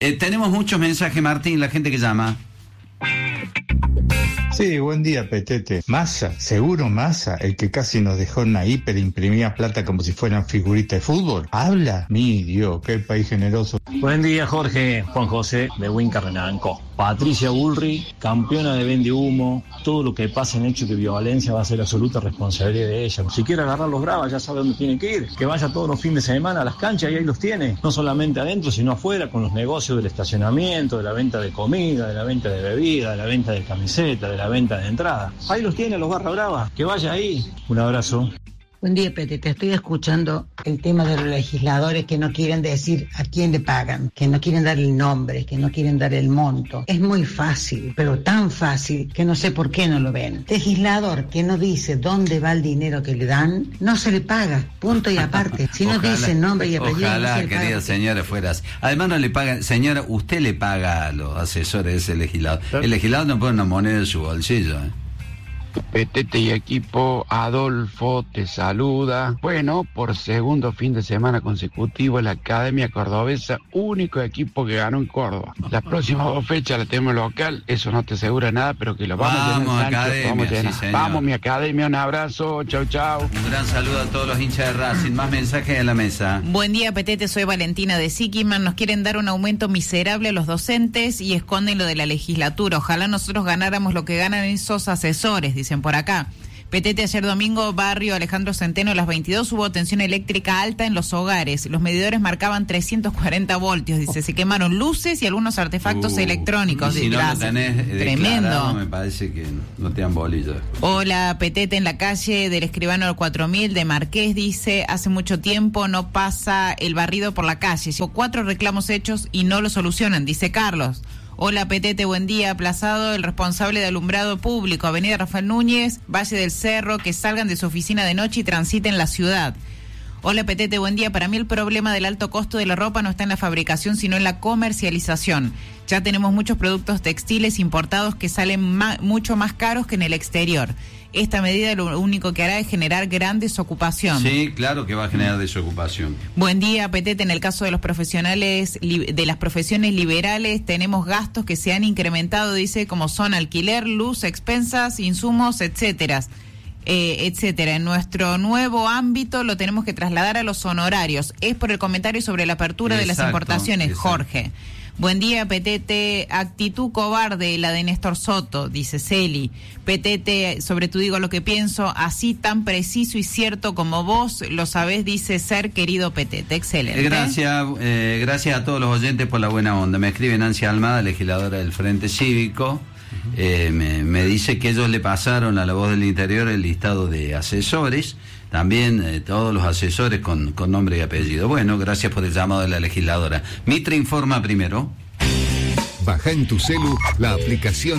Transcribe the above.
Tenemos muchos mensajes, Martín, la gente que llama. Sí, buen día, Petete. Massa, seguro Massa, el que casi nos dejó en una hiper, imprimía plata como si fueran figuritas de fútbol. ¿Habla? Mi Dios, qué país generoso. Buen día, Jorge. Juan José, de Huinca Renanco. Patricia Bullrich, campeona de vende humo. Todo lo que pasa en hechos de violencia va a ser absoluta responsabilidad de ella. Si quiere agarrar los bravas, ya sabe dónde tiene que ir. Que vaya todos los fines de semana a las canchas y ahí los tiene. No solamente adentro, sino afuera, con los negocios del estacionamiento, de la venta de comida, de la venta de bebida, de la venta de camiseta, de la venta de entrada. Ahí los tiene, los barra bravas. Que vaya ahí. Un abrazo. Buen día, Pete. Te estoy escuchando el tema de los legisladores que no quieren decir a quién le pagan, que no quieren dar el nombre, que no quieren dar el monto. Es muy fácil, pero tan fácil que no sé por qué no lo ven. Legislador que no dice dónde va el dinero que le dan, no se le paga. Punto y aparte. Si no dice nombre y apellido, ojalá, no se le paga. querida señora, fueras. Además no le pagan, señora, usted le paga a los asesores de ese legislador. El legislador no pone una moneda en su bolsillo, Petete y equipo, Adolfo te saluda. Bueno, por segundo fin de semana consecutivo, la Academia Cordobesa, único equipo que ganó en Córdoba. Las próximas 2 fechas la tenemos local, eso no te asegura nada, pero que lo vamos a llenar. Academia, sí, vamos, mi Academia, un abrazo, chau, chau. Un gran saludo a todos los hinchas de Racing. Más mensajes en la mesa. Buen día, Petete, soy Valentina de Siquiman. Nos quieren dar un aumento miserable a los docentes y esconden lo de la legislatura. Ojalá nosotros ganáramos lo que ganan esos asesores, dicen por acá. Petete, ayer domingo, barrio Alejandro Centeno, a las 22 hubo tensión eléctrica alta en los hogares. Los medidores marcaban 340 voltios, dice. Se quemaron luces y algunos artefactos electrónicos. Y si no lo tenés tremendo. Me parece que no te dan bolillo. Hola, Petete, en la calle del Escribano del 4000 de Marqués, dice, hace mucho tiempo no pasa el barrido por la calle. Llevo 4 reclamos hechos y no lo solucionan, dice Carlos. Hola, Petete, buen día. Aplazado el responsable de alumbrado público, Avenida Rafael Núñez, Valle del Cerro, que salgan de su oficina de noche y transiten la ciudad. Hola, Petete, buen día. Para mí el problema del alto costo de la ropa no está en la fabricación, sino en la comercialización. Ya tenemos muchos productos textiles importados que salen mucho más caros que en el exterior. Esta medida lo único que hará es generar gran desocupación. Sí, claro que va a generar desocupación. Buen día, Petete. En el caso de los profesionales, de las profesiones liberales, tenemos gastos que se han incrementado, dice, como son alquiler, luz, expensas, insumos, etcétera. En nuestro nuevo ámbito lo tenemos que trasladar a los honorarios. Es por el comentario sobre la apertura de las importaciones, Jorge. Buen día, Petete. Actitud cobarde la de Néstor Soto, dice Celi. Petete, sobre tu digo lo que pienso, así tan preciso y cierto como vos lo sabés, dice ser querido Petete. Excelente. Gracias a todos los oyentes por la buena onda. Me escribe Nancy Almada, legisladora del Frente Cívico. Me dice que ellos le pasaron a La Voz del Interior el listado de asesores, también todos los asesores con nombre y apellido. Bueno, gracias por el llamado de la legisladora. Mitre informa primero. Baja en tu celu la aplicación